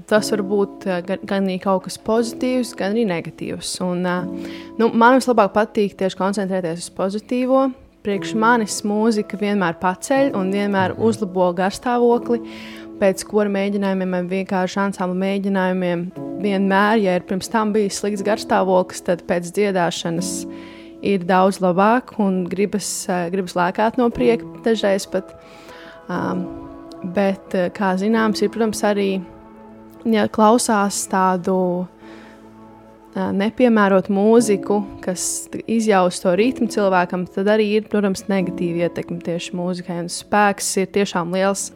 tas var būt gan arī kaut kas pozitīvs, gan arī negatīvs. Un, man vislabāk patīk tieši koncentrēties uz pozitīvo. Priekš manis mūzika vienmēr paceļ un vienmēr uzlabo garstāvokli. Pēc kora mēģinājumiem vai vienkārši ansambla mēģinājumiem vienmēr, ja ir pirms tam bijis slikts garstāvoklis, tad pēc dziedāšanas ir daudz labāk un gribas lēkāt no prieka dažreiz pat. Bet, kā zināms, ir, protams, arī, ja klausās tādu nepiemērotu mūziku, kas izjauš to ritmu cilvēkam, tad arī ir, protams, negatīva ietekme tieši mūzikai, un spēks ir tiešām liels.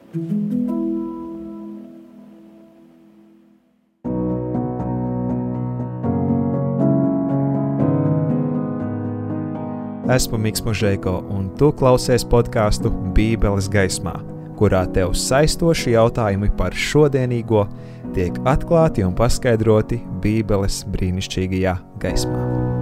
Esmu Miks Mužeiko, un tu klausies podcastu Bībeles gaismā, kurā tev saistoši jautājumi par šodienīgo tiek atklāti un paskaidroti Bībeles brīnišķīgajā gaismā.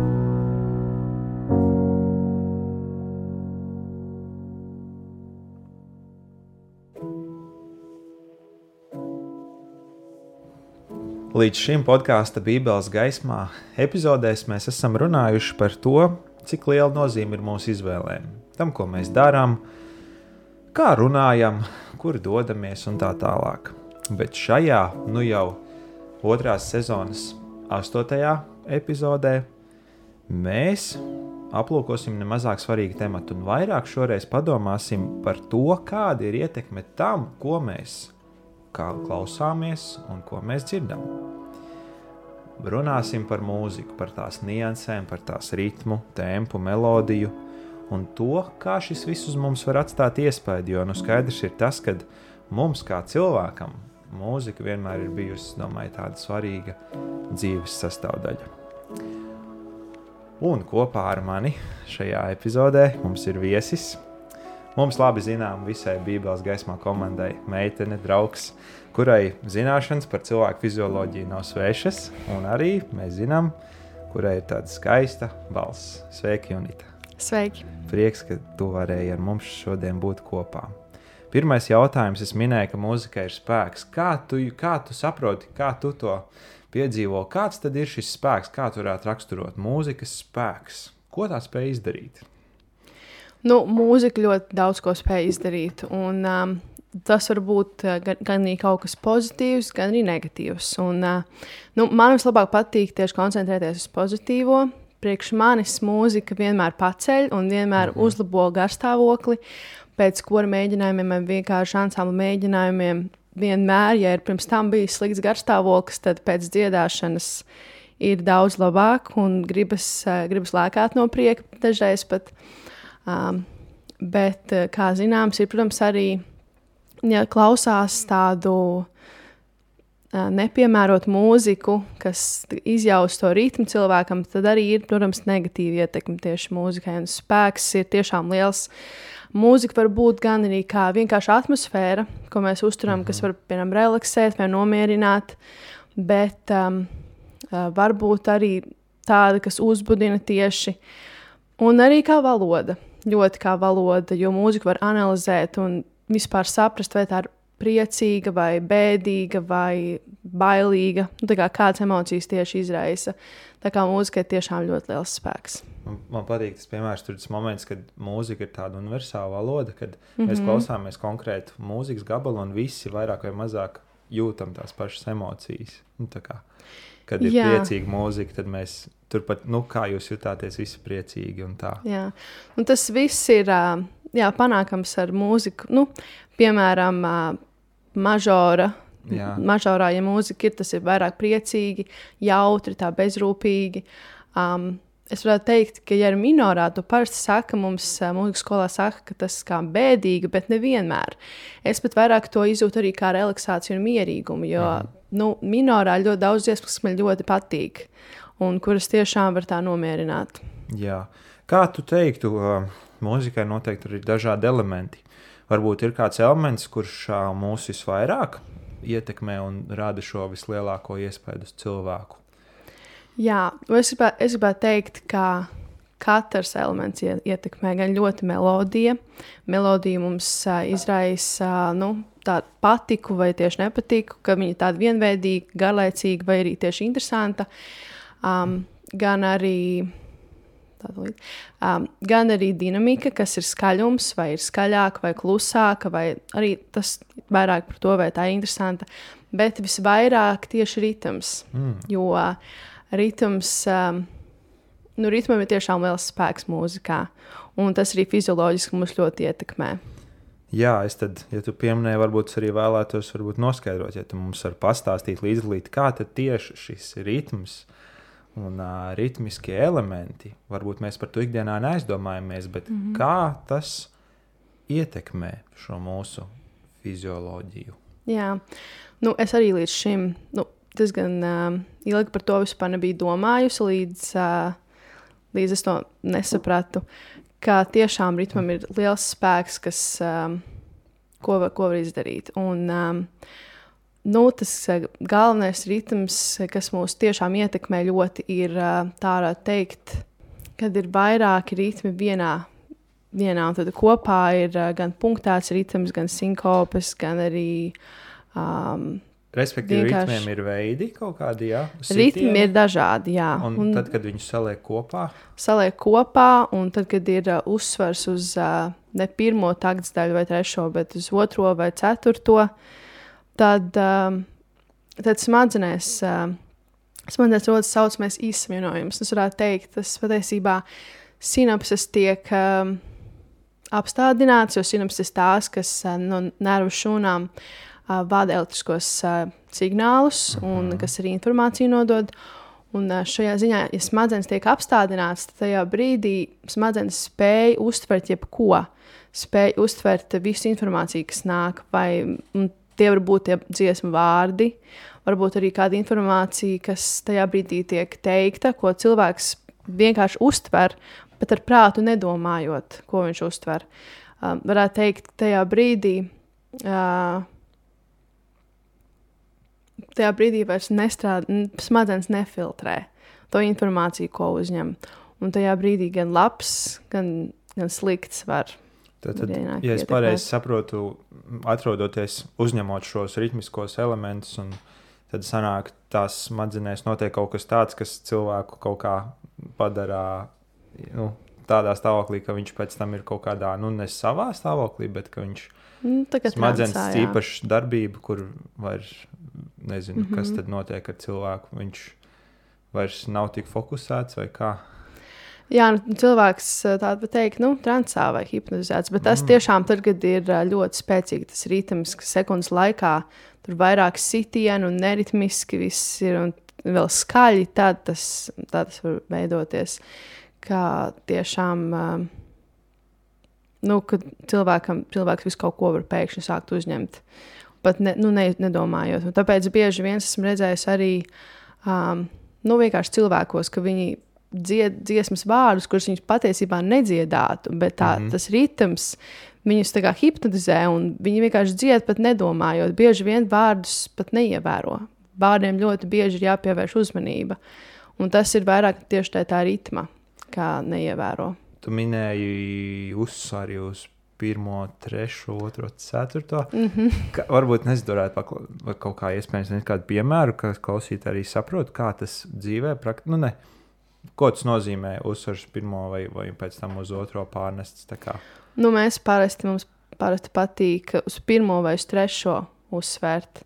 Līdz šim podkāsta Bībeles gaismā epizodēs mēs esam runājuši par to, cik liela nozīme ir mūsu izvēlēm, tam, ko mēs darām, kā runājam, kur dodamies un tā tālāk. Bet šajā, jau 2. sezonas 8. epizodē mēs aplūkosim nemazāk svarīgu tematu un vairāk šoreiz padomāsim par to, kāda ir ietekme tam, ko mēs kā klausāmies un ko mēs dzirdam. Runāsim par mūziku, par tās niansēm, par tās ritmu, tempu, melodiju un to, kā šis viss uz mums var atstāt iespaidu, jo skaidrs ir tas, ka mums kā cilvēkam mūzika vienmēr ir bijusi, domāju, tāda svarīga dzīves sastāvdaļa. Un kopā ar mani šajā epizodē mums ir viesis. Mums labi zinām visai Bībeles gaismā komandai meitene, draugs, kurai zināšanas par cilvēku fizioloģiju nav svešas, un arī mēs zinām, kurai ir tāda skaista balss. Sveiki, Junita! Sveiki! Prieks, ka tu varēji ar mums šodien būt kopā. Pirmais jautājums, es minēju, ka mūzika ir spēks. Kā tu saproti, kā tu to piedzīvo? Kāds tad ir šis spēks? Kā tu varētu raksturot mūzikas spēks? Ko tā spēj izdarīt? Mūzika ļoti daudz ko spēj izdarīt, un tas var būt gan arī kaut kas pozitīvs, gan arī negatīvs. Un, man vislabāk patīk tieši koncentrēties uz pozitīvo. Priekš manis mūzika vienmēr paceļ un vienmēr uzlabo garstāvokli. Pēc kora mēģinājumiem vai vienkārši ansambla mēģinājumiem vienmēr, ja ir pirms tam bijis slikts garstāvoklis, tad pēc dziedāšanas ir daudz labāk un gribas lēkāt no prieka dažreiz pat. Bet, kā zināms, ir, protams, arī, ja klausās tādu nepiemērotu mūziku, kas izjauš to ritmu cilvēkam, tad arī ir, protams, negatīva ietekme tieši mūzikai, un spēks ir tiešām liels. Mūzika var būt gan arī kā vienkārši atmosfēra, ko mēs uzturam, kas var, piemēram, relaksēt vai nomierināt, bet varbūt arī tāda, kas uzbudina tieši, un arī kā valoda. Ļoti kā valoda, jo mūziku var analizēt un vispār saprast, vai tā ir priecīga, vai bēdīga, vai bailīga. Kādas emocijas tieši izraisa. Tā kā mūzika ir tiešām ļoti liels spēks. Man patīk tas piemērs, tur tas moments, kad mūzika ir tāda universāla valoda, kad mēs klausāmies konkrētu mūzikas gabalu un visi vairāk vai mazāk jūtam tās pašas emocijas. Kad ir priecīga mūzika, tad mēs turpat, kā jūs jutāties visi priecīgi un tā. Jā, un tas viss ir panākams ar mūziku. Piemēram, mažorā, ja mūzika ir, tas ir vairāk priecīgi, jautri, tā bezrūpīgi. Es varētu teikt, ka, ja ir minorā, to parasti saka, mums mūzikas skolā saka, ka tas kā bēdīga, bet nevienmēr. Es pat vairāk to izjūtu arī kā relaksāciju un mierīgumu, jo minorā ļoti daudz dziesmas, kas man ļoti patīk un kuras tiešām var tā nomierināt. Jā. Kā tu teiktu, mūzikai noteikti ir dažādi elementi. Varbūt ir kāds elements, kurš mūs visvairāk ietekmē un rada šo vislielāko iespaidu uz cilvēku? Jā, es gribētu teikt, ka katrs elements ietekmē, gan ļoti melodija. Melodija mums izraisa tādu patiku vai tieši nepatiku, ka viņa ir tāda vienveidīga, garlaicīga vai arī tieši interesanta. Gan arī dinamika, kas ir skaļums, vai ir skaļāka vai klusāka, vai arī tas vairāk par to, vai tā ir interesanta. Bet visvairāk tieši ritms, jo ritms... ritmam ir tiešām liels spēks mūzikā, un tas arī fizioloģiski mūs ļoti ietekmē. Jā, ja tu pieminēji, varbūt arī vēlētos noskaidrot, ja tu mums var pastāstīt līdz kā tad tieši šis ritms un ritmiskie elementi, varbūt mēs par to ikdienā neaizdomājamies, bet kā tas ietekmē šo mūsu fizioloģiju? Jā, es arī līdz šim diezgan ilgi par to vispār nebiju domājusi, līdz es to nesapratu, ka tiešām ritmam ir liels spēks, ko var izdarīt. Un, tas galvenais ritms, kas mūs tiešām ietekmē ļoti, ir tā varētu teikt, kad ir vairāki ritmi vienā, un tad kopā ir gan punktēts ritms, gan sinkopes, gan arī... Respektīvi, ritmiem ir veidi kaut kādi, jā? Ritmi ir dažādi, jā. Un tad, kad viņus saliek kopā? Saliek kopā, un tad, kad ir uzsvars uz ne pirmo taktsdaļu vai trešo, bet uz otro vai ceturto, tad smadzenēs rodas saucamais izsvienojums. Tas varētu teikt, tas patiesībā sinapses tiek apstādināts, jo sinapses tās, kas no nervu šūnām vada elektriskos signālus, un kas arī informāciju nodod. Un šajā ziņā, ja smadzenes tiek apstādināts, tad tajā brīdī smadzenes spēj uztvert jebko, spēj uztvert visu informāciju, kas nāk, vai tie var būt tie dziesmu vārdi, varbūt arī kāda informācija, kas tajā brīdī tiek teikta, ko cilvēks vienkārši uztver, bet ar prātu nedomājot, ko viņš uztver. Varētu teikt, tajā brīdī vairs smadzenes nefiltrē to informāciju, ko uzņem. Un tajā brīdī gan labs, gan slikts var. Tad ja es pareizi saprotu, atrodoties, uzņemot šos ritmiskos elementus, un tad sanāk, tās smadzenēs notiek kaut kas tāds, kas cilvēku kaut kā padara tādā stāvoklī, ka viņš pēc tam ir kaut kādā, ne savā stāvoklī, bet ka viņš smadzenes īpaša darbība, kur vairs nezinu, kas tad notiek ar cilvēku. Viņš vairs nav tik fokusēts vai kā? Jā, cilvēks tādu teikt, transā vai hipnotizēts, bet tas tiešām tad, kad ir ļoti spēcīgi tas ritms, ka sekundes laikā tur vairāk sitienu un neritmiski viss ir un vēl skaļi, tad tas var veidoties, kā tiešām, kad cilvēks visu kaut ko var pēkšņi sākt uzņemt. Pat nedomājot. Un tāpēc bieži vien esmu redzējis arī vienkārši cilvēkos, ka viņi dzied dziesmas vārdus, kurus viņi patiesībā nedziedātu, bet tas ritms viņus tā kā hipnotizē, un viņi vienkārši dzied pat nedomājot. Bieži vien vārdus pat neievēro. Vārdiem ļoti bieži ir jāpievērš uzmanība. Un tas ir vairāk tieši tā ritma, kā neievēro. Tu minēji uzsvari uz 1, 3, 2, 4. Varbūt nezdarētu kaut kā iespējams kādu piemēru, ka klausītāji arī saprot, kā tas dzīvē ko tas nozīmē uzsvars 1 vai pēc tam uz 2 pārnests. Mums parasti patīk uz 1 vai uz 3 uzsvērt.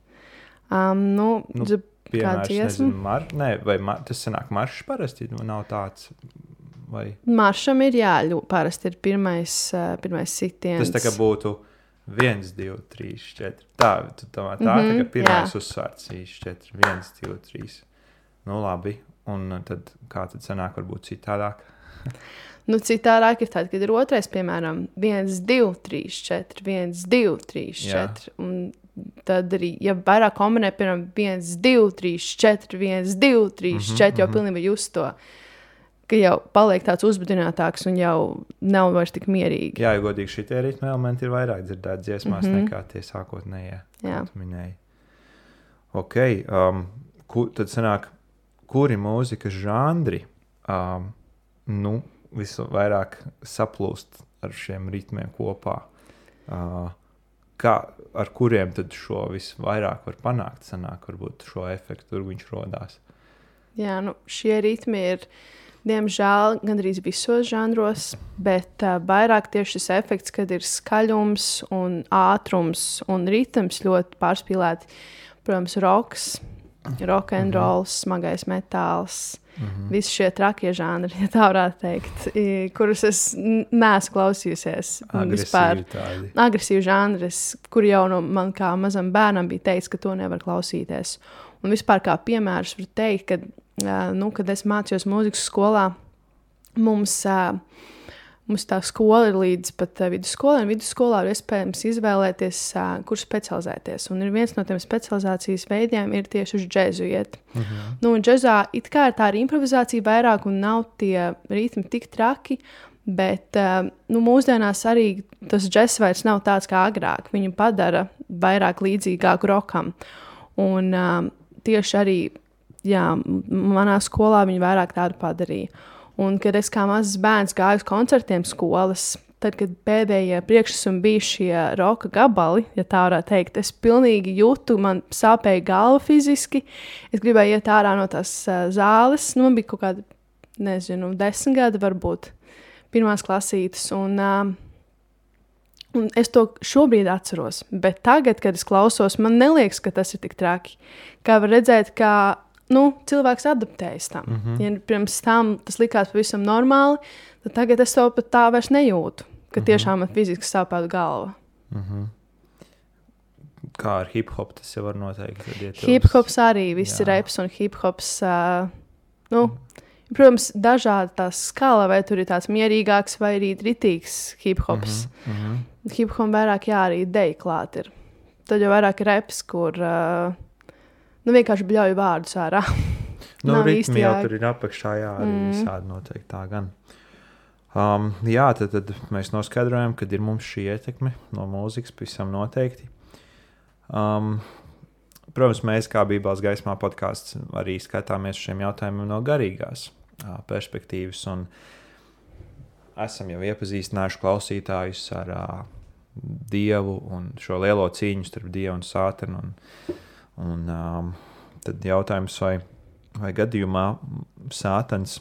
Piemērs, nezinu, tas sanāk maršs parasti, nav tāds... Vai? Maršam ir parasti ir pirmais sitiens. Tas tā kā būtu 1, 2, 3, 4. Tā kā pirmais uzsvārds 3, 4, 1, 2, 3. Labi. Un tad kā tad sanāk varbūt citādāk? Citādāk ir tad, kad ir otrais, piemēram, 1, 2, 3, 4, 1, 2, 3, 4. Un tad arī, ja vairāk kombinē, piemēram, 1, 2, 3, 4, 1, 2, 3, 4, jau pilnībā just to, ka jau paliek tāds uzbudinātāks un jau nav vairs tik mierīgi. Jā, jo godīgi šitie ritmi elementi ir vairāk dzirdēti dziesmās nekā tie sākotnējie, kā tu minēji. Ok, tad sanāk, kuri mūzikas žanri visvairāk saplūst ar šiem ritmiem kopā. Ar kuriem tad šo visvairāk var panākt, varbūt šo efektu, tur viņš rodās? Jā, šie ritmi ir, diemžēl, gandrīz visos žanros, bet vairāk tieši šis efekts, kad ir skaļums un ātrums un ritms ļoti pārspīlēti. Protams, rock and rolls, smagais metāls, visi šie trakie žanri, ja tā varētu teikt, kurus es neesmu klausījusies. Agresīvi žanri, kur jau man kā mazam bērnam bija teicis, ka to nevar klausīties. Un vispār kā piemērs var teikt, ka, kad es mācījos mūzikas skolā, mums tā skola ir līdz pat vidusskolai, un vidusskolā ir iespējams izvēlēties, kur specializēties. Un viens no tiem specializācijas veidiem ir tieši uz džezu iet. Un džezā it kā ir tā improvizācija vairāk un nav tie ritmi tik traki, bet mūsdienās arī tas džezs vairs nav tāds kā agrāk. Viņu padara vairāk līdzīgāku rokam. Un tieši arī, manā skolā viņu vairāk tādu padarīja. Un, kad es kā mazs bērns gāju uz koncertiem skolas, tad, kad pēdējie priekšnesumi bija šie roka gabali, ja tā varētu teikt, es pilnīgi jūtu, man sāpēja galva fiziski. Es gribēju iet ārā no tās zāles. Man bija kaut kāda, 10 gadi varbūt, pirmās klasītes. Un es to šobrīd atceros. Bet tagad, kad es klausos, man neliekas, ka tas ir tik traki. Kā var redzēt, ka cilvēks adaptējas tam. Ja pirms tam tas likās pavisam normāli, tad tagad es to pat tā vairs nejūtu, ka tiešām man fiziski sāpētu galva. Kā ar hip-hop tas jau var noteikt? Hip-hops arī, visi reps un hip-hops, protams, dažādi tās skala, vai tur ir tāds mierīgāks vai arī ritīgs hip-hops. Hip-hop vairāk arī ideja klāt ir. Tad jau vairāk reps, kur vienkārši bļauju vārdus ārā. Ritmi jau tur ir apakšā, arī visādi noteikti tā gan. Tad mēs noskaidrojam, kad ir mums šī ietekme no mūzikas pavisam noteikti. Protams, mēs kā Bībeles gaismā podcasts arī skatāmies šiem jautājumiem no garīgās perspektīvas un esam jau iepazīstinājuši klausītājus ar Dievu un šo lielo cīņu starp Dievu un Sātanu. Un tad jautājums, vai gadījumā Sātans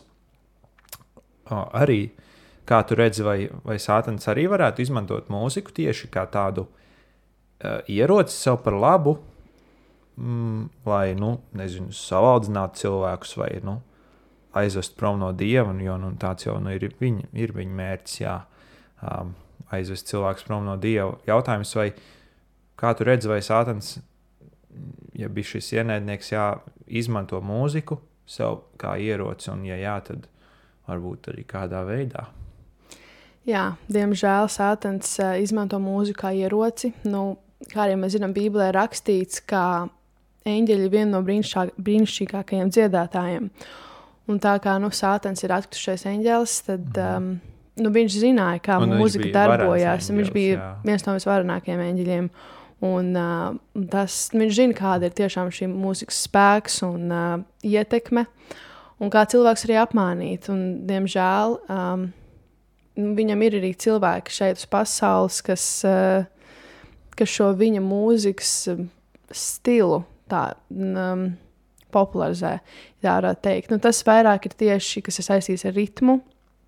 arī, kā tu redzi, vai Sātans arī varētu izmantot mūziku tieši kā tādu ieroci sev par labu, lai, savaldinātu cilvēkus vai, aizvest prom no Dieva, jo tāds jau ir viņa mērķis, aizvest cilvēkus prom no Dieva. Jautājums, vai kā tu redzi, vai Sātans, ja bija šis ienaidnieks, izmanto mūziku sev kā ieroci, un ja tad varbūt arī kādā veidā? Jā, diemžēl Sātans izmanto mūziku kā ieroci. Kā arī mēs zinām, Bībelē rakstīts, ka eņģeļi ir viena no brīnišķīgākajiem dziedātājiem. Un tā kā Sātans ir atkritušais eņģelis, tad viņš zināja, kā mūzika darbojās. Viņš bija viens no visvarenākajiem eņģeļiem. Un viņš zina, kāda ir tiešām šī mūzikas spēks un ietekme, un kā cilvēks arī apmānīt. Un, diemžēl, viņam ir arī cilvēki šeit uz pasaules, kas šo viņa mūzikas stilu popularizē, tā varētu teikt. Tas vairāk ir tieši, kas ir saistīts ar ritmu,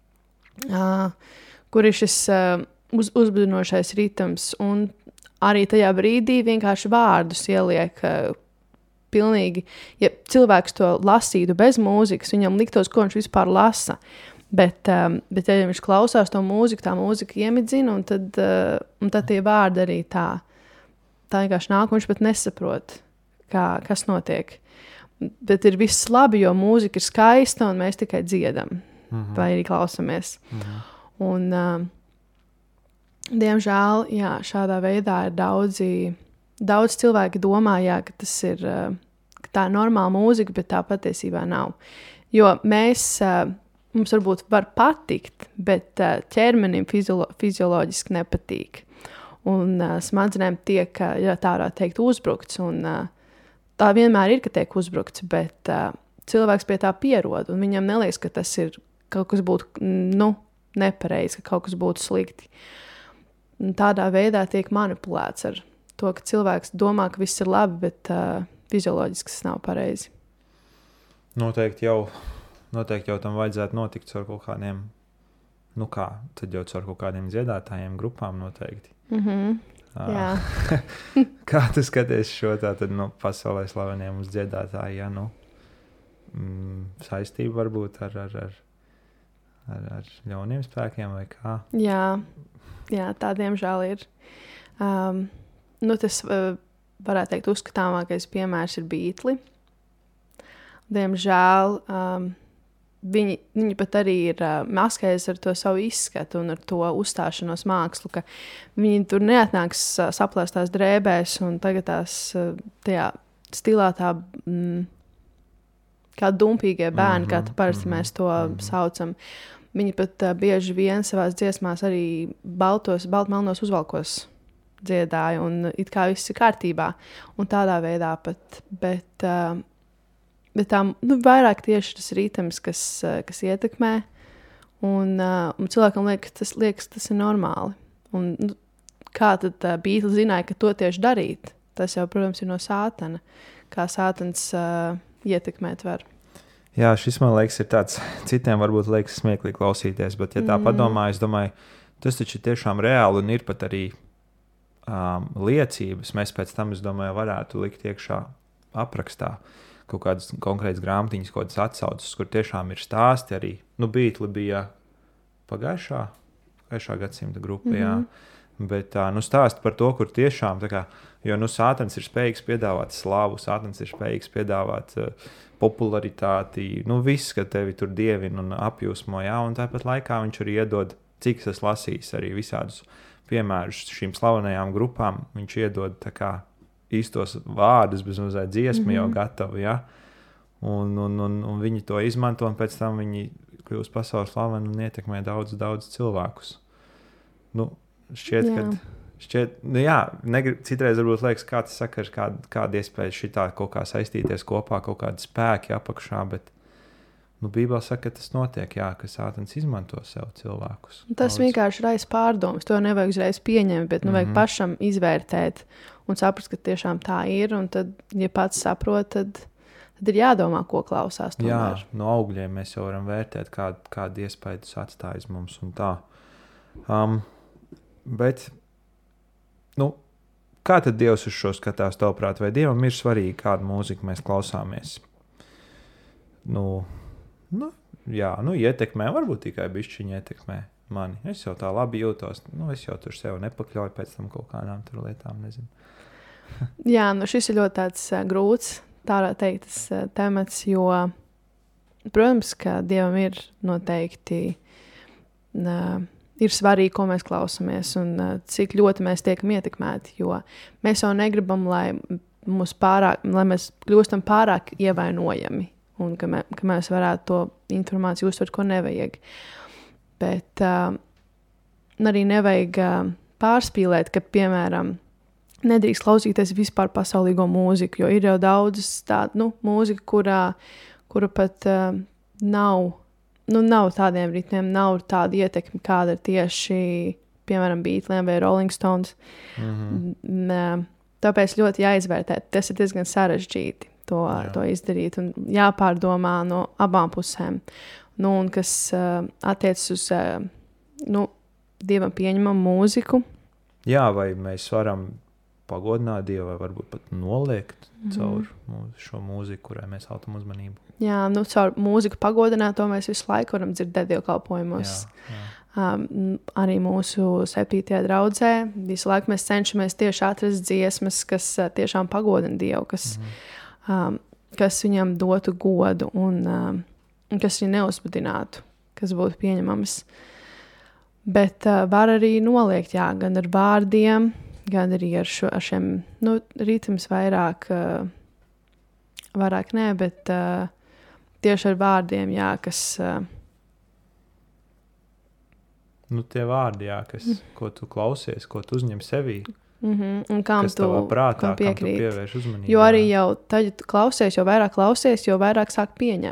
kur ir šis uzbudinošais ritms, un arī tajā brīdī vienkārši vārdus ieliek pilnīgi. Ja cilvēks to lasītu bez mūzikas, viņam liktos, ko viņš vispār lasa. Bet ja viņš klausās to mūziku, tā mūzika iemidzina, un tad tie vārdi arī tā vienkārši nāk, un viņš pat nesaprot, kas notiek. Bet ir viss labi, jo mūzika ir skaista, un mēs tikai dziedam, vai arī klausamies. Un diemžēl, šādā veidā ir daudz cilvēki domā, ka tas ir ka tā ir normāla mūzika, bet tā patiesībā nav. Jo mums varbūt var patikt, bet ķermenim fizioloģiski nepatīk. Un smadzenēm tiek, ja tā varētu teikt, uzbrukts. Un tā vienmēr ir, ka tiek uzbrukts, bet cilvēks pie tā pierod. Un viņam neliekas, ka tas ir kaut kas būtu nepareizi, ka kaut kas būtu slikti. Un tādā veidā tiek manipulēts ar to, ka cilvēks domā, ka viss ir labi, bet fizioloģiski tas nav pareizi. Noteikti jau tam vajadzētu notikt ar kaut kādiem, tad jau ar kaut kādiem dziedātājiem, grupām noteikti. Jā. Kā tu skaties šo tātad, pasaulē slaveniem uz dziedātāji, saistību varbūt ar ļauniem spēkiem vai kā? Jā, tā diemžēl ir. Tas varētu teikt uzskatāmākais piemērs ir Beatli. Diemžēl viņi pat arī ir maskējušies ar to savu izskatu un ar to uzstāšanos mākslu, ka viņi tur neatnāks saplēstās drēbēs un tagad tās tajā stilā tā kā dumpīgie bērni, kā parasti mēs to saucam. Viņi pat bieži vien savās dziesmās arī baltmelnos uzvalkos dziedāja un it kā viss ir kārtībā un tādā veidā pat, bet tā vairāk tieši tas ritms, kas ietekmē, un cilvēkam liekas, tas ir normāli. Un, kā tad Beatli zināja, ka to tieši darīt? Tas jau, protams, ir no sātana, kā sātans ietekmēt var. Jā, šis, man liekas, ir tāds, citiem varbūt liekas smieklīgi klausīties, bet, ja tā padomā, es domāju, tas taču ir tiešām reāli un ir pat arī liecības. Mēs pēc tam, es domāju, varētu likt iekšā aprakstā kaut kādas konkrētas grāmatiņas, kaut kādas atsauces, kur tiešām ir stāsti arī. Beatli bija pagājušā gadsimta grupa, jā. Bet stāsti par to, kur tiešām, jo sātans ir spējīgs piedāvāt slavu, sātans ir spējīgs piedāvāt popularitāti, viss, ka tevi tur dievina un apjūsmo, jā, un tāpat laikā viņš arī iedod, cik es lasījis arī visādus piemērus šīm slavenajām grupām, viņš iedod tā kā īstos vārdus, bez mazliet dziesmu jau gatavu, ja? Un viņi to izmanto, un pēc tam viņi kļūst pasaules slaveni un ietekmē daudz cilvēkus. Citreiz varbūt liekas, kā tas saka, kāda iespēja šitā kaut kā saistīties kopā, kaut kādi spēki apakšā, bet Bībelē saka, ka tas notiek, jā, ka sātans izmanto sev cilvēkus. Tas vienkārši raisa pārdomas, to nevajag uzreiz pieņemt, bet vajag pašam izvērtēt un saprast, ka tiešām tā ir, un tad, ja pats saprot, tad ir jādomā, ko klausās tomēr. Jā, no augļiem mēs jau varam vērtēt, kādu iespēju tas atstājas mums un tā. Bet, kā tad Dievs uz šo skatās tavuprāt? Vai Dievam ir svarīgi, kādu mūziku mēs klausāmies? Ietekmē, varbūt tikai bišķiņi ietekmē mani. Es jau tā labi jūtos, es jau tur sev nepakļauju pēc tam kaut kādām tur lietām, nezinu. Jā, šis ir ļoti tāds grūts, tā varētu teikt, temats, jo, protams, ka Dievam ir noteikti ir svarīgi, ko mēs klausāmies un cik ļoti mēs tiekam ietekmēti, jo mēs jau negribam, lai mēs kļūstam pārāk ievainojami un ka mēs varētu to informāciju uztvert, ko nevajag. Bet arī nevajag pārspīlēt, ka, piemēram, nedrīkst klausīties vispār pasaulīgo mūziku, jo ir jau daudzas tādu mūzika, kura pat nav tādiem ritmiem, nav tāda ietekme, kāda ir tieši, piemēram, Beatliem vai Rolling Stones. Tāpēc ļoti jāizvērtē. Tas ir diezgan sarežģīti to izdarīt un jāpārdomā no abām pusēm. Un kas attiecas uz Dievam pieņemam mūziku. Jā, vai mēs varam pagodināt Dievu vai varbūt pat noliekt caur šo mūziku, kurai mēs veltam uzmanību. Jā, caur mūziku pagodināt, to mēs visu laiku varam dzirdēt dievkalpojumos. Arī mūsu 7. draudzē visu laiku mēs cenšamies tieši atrast dziesmas, kas tiešām pagodina Dievu, kas viņam dotu godu un kas viņu neuzbudinātu, kas būtu pieņemams. Bet var arī noliekt, gan ar vārdiem, gan arī ar šiem ritms vairāk nē, bet tieši ar vārdiem, kas... tie vārdi, ko tu klausies, ko tu uzņem sevī. Un kam kas tavā prātā, kam tu pievērš uzmanību. Jo arī jau tad, ja tu klausies, jo vairāk sāk pieņemt.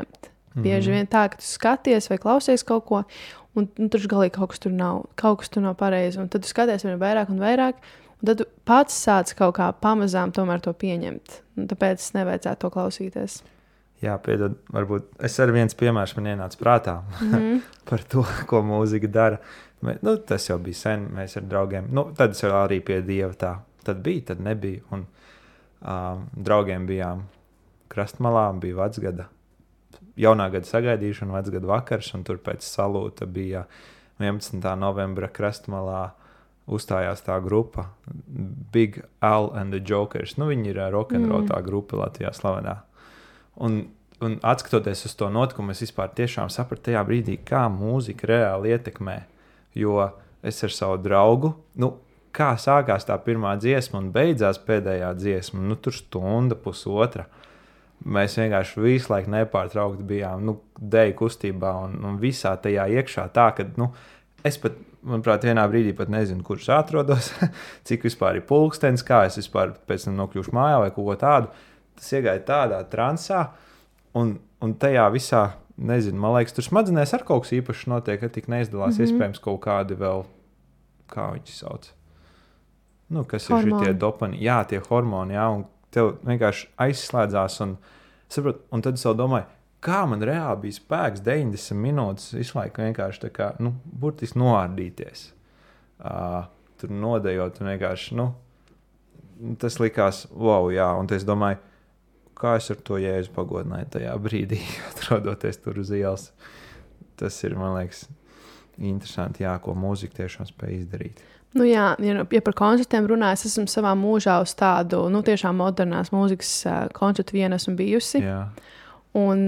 Bieži vien tā, ka tu skaties vai klausies kaut ko, un tur galīgi kaut kas tur nav pareizi. Un tad tu skaties vien vairāk un vairāk, un tad tu pats sāc kaut kā pamazām tomēr to pieņemt. Un tāpēc nevajadzētu to klausīties. Jā, piedod, varbūt es arī viens piemērs man ienāca prātā par to, ko mūzika dara. Tas jau bija sen, mēs ar draugiem, tad es arī pie Dieva tā. Tad bija, tad nebija. Un draugiem bijām Krastmalā, bija vecgada. Jaunā gada sagaidīšana, vecgada vakars, un tur pēc salūta bija 11. novembra Krastmalā uzstājās tā grupa Big Al and the Jokers. Viņi ir rock'n'roll tā grupa Latvijā slavenā. Un atskatoties uz to notikumu, es vispār tiešām sapratu tajā brīdī, kā mūzika reāli ietekmē. Jo es ar savu draugu, kā sākās tā pirmā dziesma un beidzās pēdējā dziesma, tur stunda, pusotra. Mēs vienkārši visu laiku nepārtraukti bijām deju kustībā un visā tajā iekšā tā, ka es pat, manuprāt, vienā brīdī pat nezinu, kurš atrodos, cik vispār ir pulkstenis, kā es vispār pēc tam nokļūšu mājā vai kaut ko tādu. Tas iegāja tādā transā un tajā visā, nezinu, man liekas, tur smadzenēs ar kaut kas īpašs notiek, ka tik neizdalās iespējams kaut kādi vēl, kā viņi sauc, kas hormoni. Ir šitie dopamīni, jā, tie hormoni, jā, un tev vienkārši aizslēdzās un tad es vēl domāju, kā man reāli bija spēks 90 minūtes visu laiku vienkārši tā kā, burtiski noārdīties. Tur nodejot un vienkārši, tas likās, wow, jā, un es domāju, kā es ar to Jēzu pagodināju tajā brīdī, atrodoties tur uz ielas. Tas ir, man liekas, interesanti, jā, ko mūzika tiešām spēj izdarīt. Ja par koncertiem runāju, es esmu savā mūžā uz tādu, tiešām modernās mūzikas koncertu vienu esmu bijusi. Jā. Un,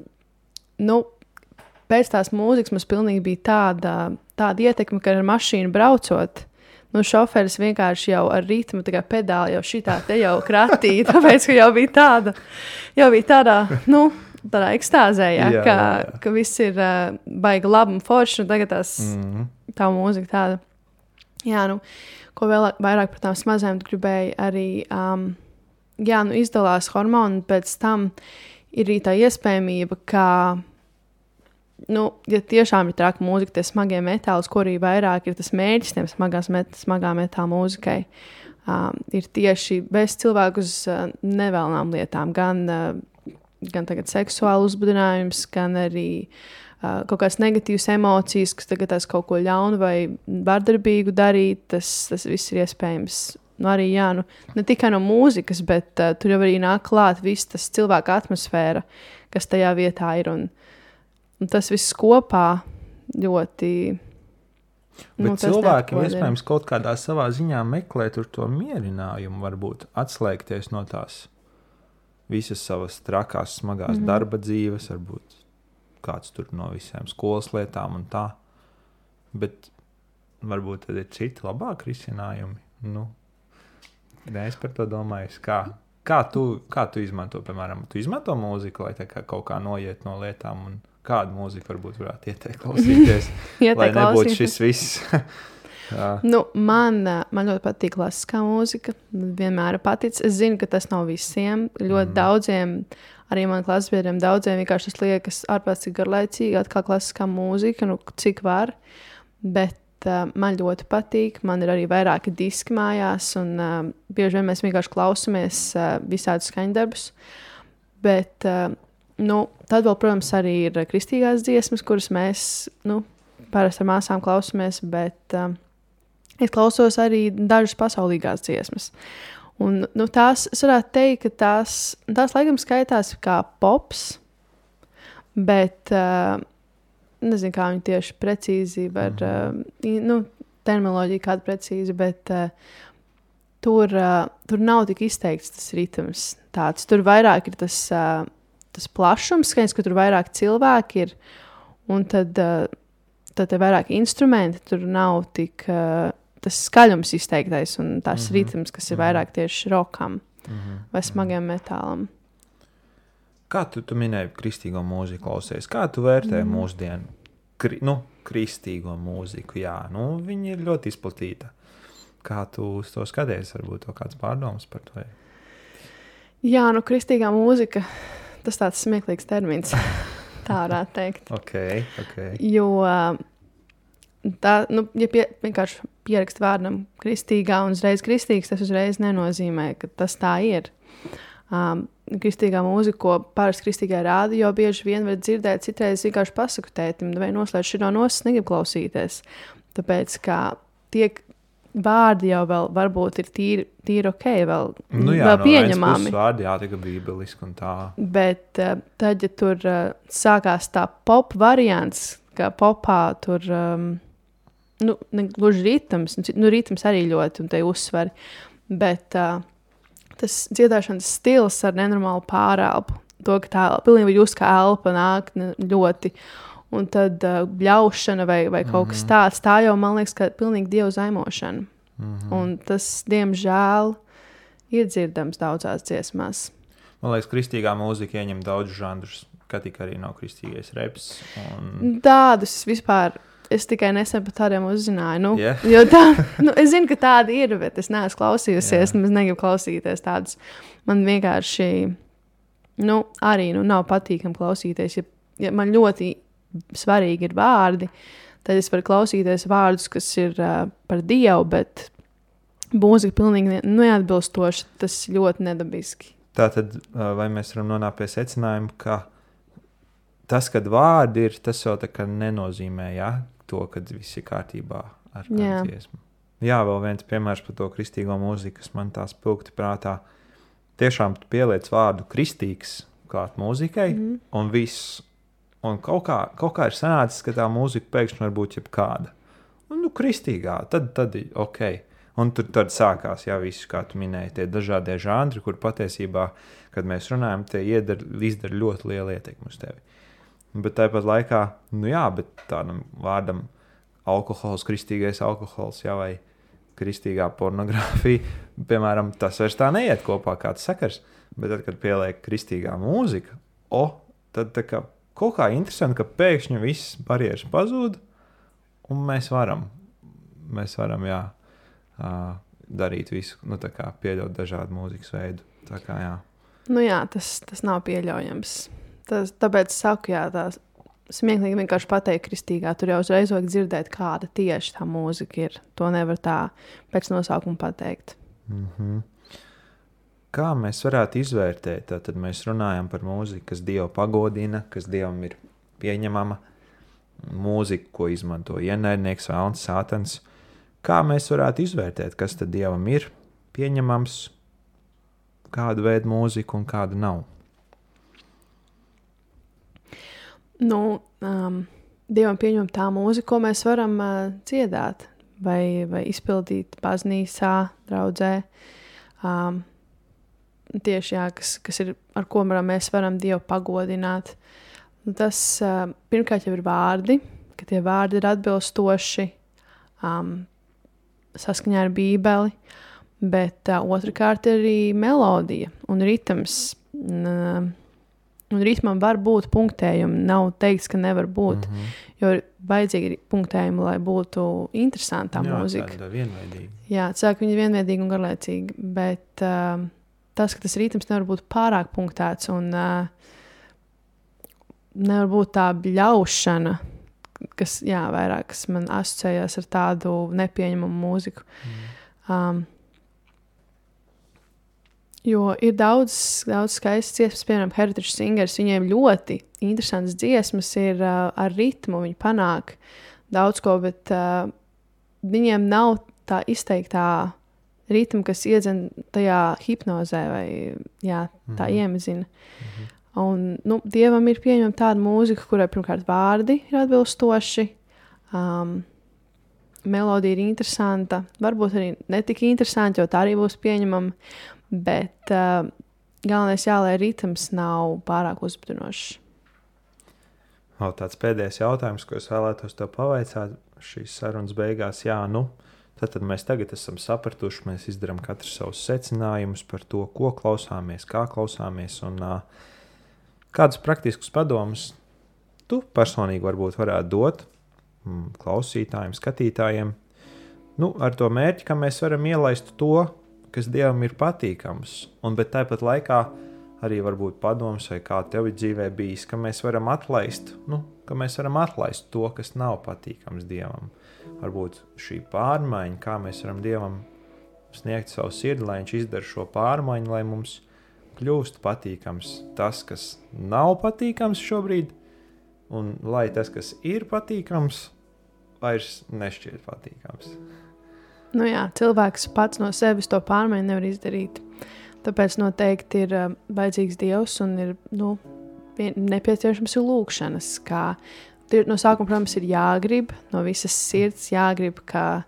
pēc tās mūzikas mums pilnīgi bija tāda ietekme, ka ar mašīnu braucot, šoferis vienkārši jau ar ritmu, tā kā pedāli jau šitā te jau kratīja, tāpēc, ka jau bija tādā, tādā ekstāzē, ka viss ir baigi labi un forši, un tagad tā mūzika tāda. Jā, ko vēl vairāk par tām smazēm gribēju arī, izdalās hormoni, pēc tam ir arī tā iespējamība, ka, ja tiešām ir traka mūzika, tie smagie metāli, ko arī vairāk ir tas mērķis tiem smagā metāla mūzikai, ir tieši bez cilvēku uz nevēlnām lietām, gan tagad seksuālu uzbudinājums, gan arī kaut kādas negatīvas emocijas, kas tagad kaut ko ļaunu vai vardarbīgu darīt, tas viss ir iespējams. Arī, ne tikai no mūzikas, bet tur jau arī nāk klāt viss tas cilvēka atmosfēra, kas tajā vietā ir. Un tas viss kopā ļoti... Bet cilvēkiem iespējams kaut kādā savā ziņā meklē tur to mierinājumu, varbūt atslēgties no tās visas savas trakās, smagās darba dzīves, varbūt kāds tur no visiem skolas lietām un tā. Bet varbūt tad ir citi labāki risinājumi. Es par to domāju. Kā tu izmanto, piemēram, tu izmanto mūziku, lai kaut kā noiet no lietām, un kādu mūziku varbūt varētu ieteikt klausīties, lai nebūtu šis viss. Man ļoti patīk klasiskā mūzika. Vienmēr paticis. Es zinu, ka tas nav visiem. Ļoti daudziem, arī man klases biedriem, daudziem vienkārši tas liekas ārpēc cik garlaicīgi, atkal klasiskā mūzika, cik var. Bet man ļoti patīk. Man ir arī vairāki diski mājās, un bieži vien mēs vienkārši klausamies visādus skaņdarbus. Bet, tad vēl, protams, arī ir kristīgās dziesmas, kuras mēs, parasti ar māsām klausamies, bet es klausos arī dažas pasaulīgās dziesmas. Un, tās, es varētu teikt, ka tās laikam skaitās kā pops, bet nezinu, kā viņi tieši precīzi var, terminoloģija kāda precīzi, bet tur nav tik izteikts tas ritms tāds. Tur vairāk ir tas plašums, skaidrs, ka tur vairāk cilvēki ir, un tad ir vairāk instrumenti, tur nav tik tas skaļums izteiktais un tās ritms, kas ir vairāk tieši rokam vai smagiem metālam. Kā tu minēji kristīgo mūziku klausies? Kā tu vērtē mūsdienu kristīgo mūziku? Jā, viņa ir ļoti izplatīta. Kā tu uz to skaties? Varbūt to kāds pārdomas par to? Jā, kristīgā mūzika, tas tāds smieklīgs termins. Tā varētu teikt. Okay. Jo tā, ja vienkārši pierakst vārdam kristīgā un uzreiz kristīgs, tas uzreiz nenozīmē, ka tas tā ir. Kristīgā mūzika, ko parasti kristīgā rādio bieži vien var dzirdēt, citreiz vienkārši pasaku tētim, vai noslēdz šito nos, negribu klausīties. Tāpēc, kā tiek vārdi jau vēl varbūt ir tīri ok, vēl pieņemami. Vārdi jātika bībeliski un tā. Bet tad, ja tur sākās tā pop variants, kā popā tur, gluži ritms, ritms arī ļoti, un te uzsver, bet tas dziedāšanas stils ar nenormālu pārelpu, to, ka tā pilnīgi jūs kā elpa nāk ļoti, un tad bļaušana vai kaut kas tāds, tā jau, man liekas, ka pilnīgi dievu zaimošana. Un tas, diemžēl, ir dzirdams daudzās dziesmās. Man liekas, kristīgā mūzika ieņem daudz žanrus, ka tik arī nav kristīgais reps. Tādus vispār, es tikai nesen par tādiem uzzināju. Yeah. Jo tā, es zinu, ka tādi ir, bet es neesmu klausījusies, un es negribu klausīties tādus. Man vienkārši, arī nav patīkami klausīties. Ja man ļoti svarīgi ir vārdi, tad es varu klausīties vārdus, kas ir par Dievu, bet mūzika pilnīgi neatbilstoši, tas ļoti nedabiski. Tātad, vai mēs varam nonākt pie secinājuma, ka tas, kad vārdi ir, tas jau tā kā nenozīmē, to, kad viss ir kārtībā ar kādu dziesmu. Jā, vēl viens piemērs par to kristīgo mūziku, kas man tā spilgti prātā. Tiešām tu pieliec vārdu kristīgs klāt mūzikai, un viss. Un kaut kā ir sanācis, ka tā mūzika pēkšņi var būt jebkāda. Kristīgā, tad ok. Un tad sākās, visi, kā tu minēji, tie dažādie žanri, kur patiesībā, kad mēs runājam, tie izdara ļoti lielu ietekmi uz tevi. Bet tāpat laikā, bet tādam vārdam alkohols, kristīgais alkohols, vai kristīgā pornogrāfija, piemēram, tas vairs tā neiet kopā kāds sakars. Bet tad, kad pieliek kristīgā mūzika, tad tā kā kaut kā interesanti, ka pēkšņi viss barjeras pazūd, un mēs varam darīt visu, tā kā pieļaut dažādu mūzikas veidu. Tā kā, tas nav pieļaujams. Tāpēc saku, tā smieklīgi vienkārši pateikt kristīgā, tur jau uzreiz vajag dzirdēt, kāda tieši tā mūzika ir. To nevar tā pēc nosaukuma pateikt. Kā mēs varētu izvērtēt? Tad mēs runājam par mūziku, kas Dievu pagodina, kas Dievam ir pieņemama, mūzika, ko izmanto ienaidnieks, vēlns, sātans. Kā mēs varētu izvērtēt, kas tad Dievam ir pieņemams, kādu veidu mūziku un kādu nav? Dievam pieņem tā mūzika, ko mēs varam dziedāt vai izpildīt baznīcā, draudzē. Tieši, kas ir, ar ko mēs varam Dievu pagodināt. Tas pirmkārt jau ir vārdi, ka tie vārdi ir atbilstoši saskaņā ar Bībeli, bet otrkārt ir arī melodija un ritms. Un ritmam var būt punktējumi, nav teikts, ka nevar būt, jo ir vajadzīgi punktējumi, lai būtu interesanta mūzika. Jā, tāda vienveidīga. Jā, cilvēki viņi ir vienveidīgi un garlaicīgi, bet tas, ka tas ritms nevar būt pārāk punktēts un nevar būt tā bļaušana, kas, vairāk, kas man asociējās ar tādu nepieņemamu mūziku. Jo ir daudz skaistas dziesmas, piemēram, Heritage Singers, viņiem ļoti interesantas dziesmas ir ar ritmu, viņi panāk daudz ko, bet viņiem nav tā izteiktā ritmu, kas iedzen tajā hipnozē vai tā iemazina. Un, Dievam ir pieņemama tāda mūzika, kurai pirmkārt vārdi ir atbilstoši, melodija ir interesanta, varbūt arī netik interesanti, jo tā arī būs pieņemama, bet galvenais lai ritms nav pārāk uzbudinošs. Tāds pēdējais jautājums, ko es vēlētos tev pavaicāt šīs sarunas beigās, tad mēs tagad esam sapratuši, mēs izdarām katru savus secinājumus par to, ko klausāmies, kā klausāmies un kādus praktiskus padomus tu personīgi varbūt varētu dot klausītājiem, skatītājiem, ar to mērķi, ka mēs varam ielaist to, kas Dievam ir patīkams, bet tāpat laikā arī varbūt padoms, vai kā tev ir dzīvē bijis, ka mēs varam atlaist, to, kas nav patīkams Dievam. Varbūt šī pārmaiņa, kā mēs varam Dievam sniegt savu sirdi, lai viņš izdara šo pārmaiņu, lai mums kļūst patīkams tas, kas nav patīkams šobrīd, un lai tas, kas ir patīkams, vairs nešķiet patīkams. Nu jā, cilvēks pats no sevis to pārmaiņu nevar izdarīt. Tāpēc noteikti ir vajadzīgs Dievs un ir nepieciešams ir lūkšanas. No sākuma, protams, ir jāgrib, no visas sirds jāgrib, ka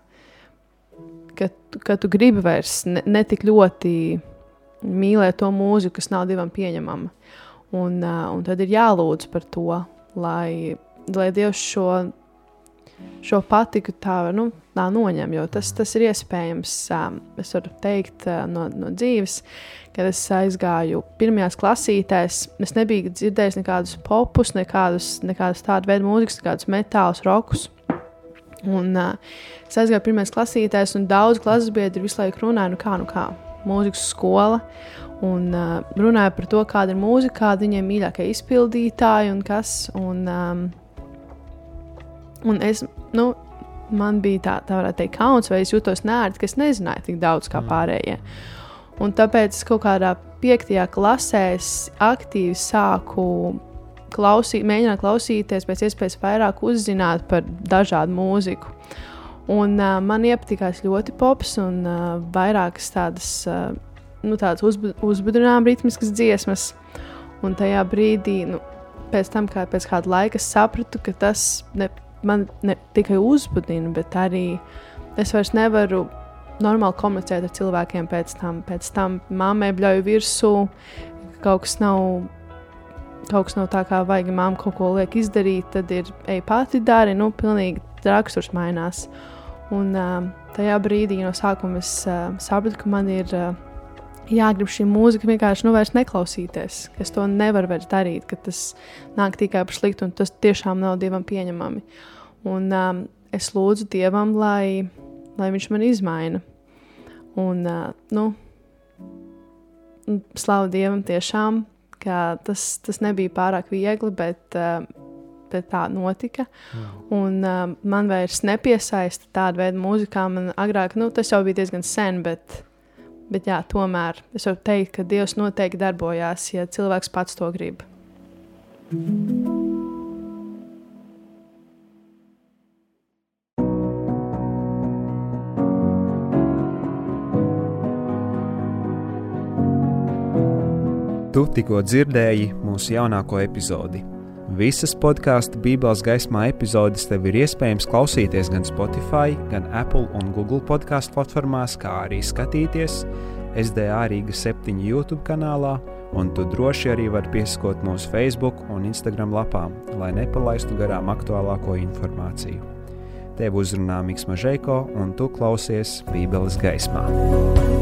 tu gribi vairs ne tik ļoti mīlēt to mūziku, kas nav Dievam pieņemama. Un tad ir jālūdz par to, lai Dievs šo patiku tā noņem, jo tas ir iespējams. Es varu teikt no dzīves, kad es aizgāju pirmajās klasītēs, es nebiju dzirdējis nekādus popus, nekādus tādu veidu mūzikas, nekādus metālus, rokus. Un es aizgāju pirmajās klasītēs, un daudz klases biedri visu laiku runāja, kā, mūzikas skola, un runāja par to, kāda ir mūzika, kāda viņiem mīļākie izpildītāji un kas, un es, man bija tā varētu teikt kauns, vai es jūtos nērti, ka es nezināju tik daudz kā pārējie. Un tāpēc es kaut kādā 5. klasē aktīvi sāku mēģināt klausīties, pēc iespējas vairāk uzzināt par dažādu mūziku. Un man iepatikās ļoti pops un vairākas tādas uzbudinājuma ritmiskas dziesmas. Un tajā brīdī, pēc kāda laika es sapratu, ka tas man ne tikai uzbudina, bet arī es vairs nevaru normāli komunicēt ar cilvēkiem pēc tam mammai bļauju virsū, kaut kas nav tā, kā vajag, mamma kaut ko liek izdarīt, tad ir ej pati dari, pilnīgi raksturs mainās. Un tajā brīdī no sākuma es sapratu, ka man ir jāgrib šī mūzika vienkārši vairs neklausīties, ka es to nevaru vairs darīt, ka tas nāk tikai par sliktu un tas tiešām nav Dievam pieņemami. Un es lūdzu Dievam, lai viņš man izmaina. Un slavu Dievam tiešām, ka tas nebija pārāk viegli, bet tā notika. Un man vairs nepiesaista tāda veida mūzikā. Man agrāk, tas jau bija diezgan sen, bet jā, tomēr es varu teikt, ka Dievs noteikti darbojās, ja cilvēks pats to grib. Tu tikko dzirdēji mūsu jaunāko epizodi. Visas podkāstu Bībeles gaismā epizodes tev ir iespējams klausīties gan Spotify, gan Apple un Google podkāstu platformās, kā arī skatīties SDA Rīga 7 YouTube kanālā, un tu droši arī vari piesakot mūsu Facebook un Instagram lapām, lai nepalaistu garām aktuālāko informāciju. Tev uzrunā Miks Mažejko, un tu klausies Bībeles gaismā.